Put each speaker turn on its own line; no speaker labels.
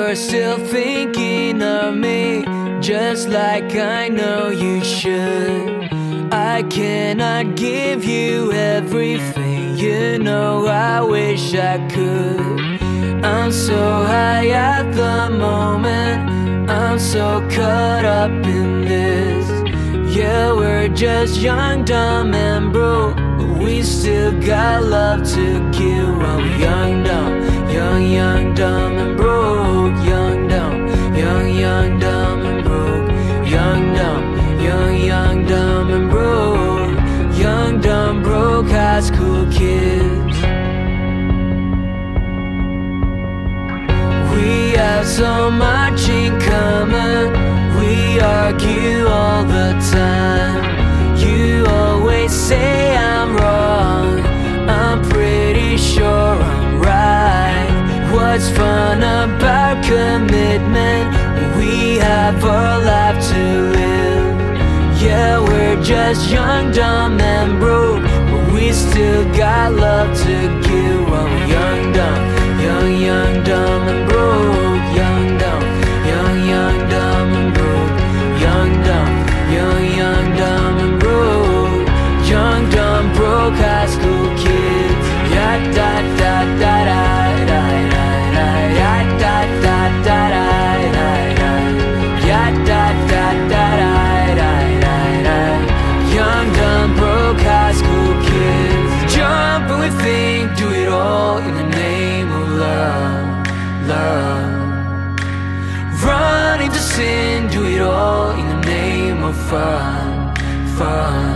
you're still thinking of me, just like I know you should. I cannot give you everything, you know I wish I could. I'm so high at the moment, I'm so caught up in this. Yeah, we're just young, dumb and broke, but we still got love to give. While we're young, dumb, young, dumb and broke. Young, dumb, young, dumb and broke. Young, dumb, young, dumb and broke. Young, dumb, broke high school kids. We have so much in common, we argue all the time. You always say I'm wrong, I'm pretty sure I'm right. What's fun about commitment? We have our life to live. Yeah, we're just young, dumb and broke, but we still got love to give. While we're young, dumb, young, dumb and broke. Young, dumb, young, dumb and broke. Young, dumb, young, dumb and broke. Young, dumb, broke high school kids. Ya da da da da da da. Ya da da da da da. Ya da da da da da. Young, dumb, broke high school kids. Jump and we think, do it all in the name of love, love. Run into sin, do it all in the name of fun, fun.